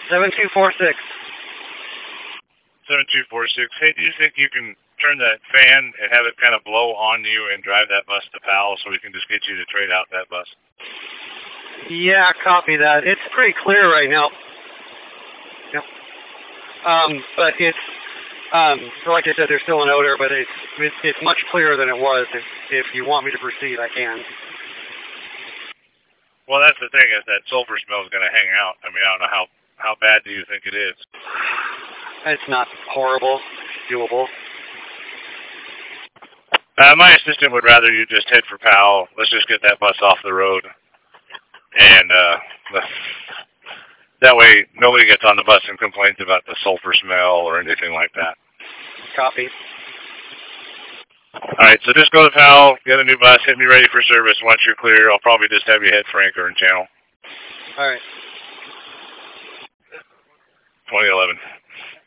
7246. 7246. Hey, do you think you can turn that fan and have it kind of blow on you and drive that bus to Powell so we can just get you to trade out that bus? Yeah, copy that. It's pretty clear right now. Yep. But it's, like I said, there's still an odor, but it's much clearer than it was. If you want me to proceed, I can. Well, that's the thing, is that sulfur smell is going to hang out. I mean, I don't know how bad do you think it is? It's not horrible. It's doable. My assistant would rather you just head for Powell. Let's just get that bus off the road. And that way nobody gets on the bus and complains about the sulfur smell or anything like that. Copy. All right, so just go to Powell, get a new bus, hit me ready for service. Once you're clear, I'll probably just have you head for Anchor and Channel. All right. 2011.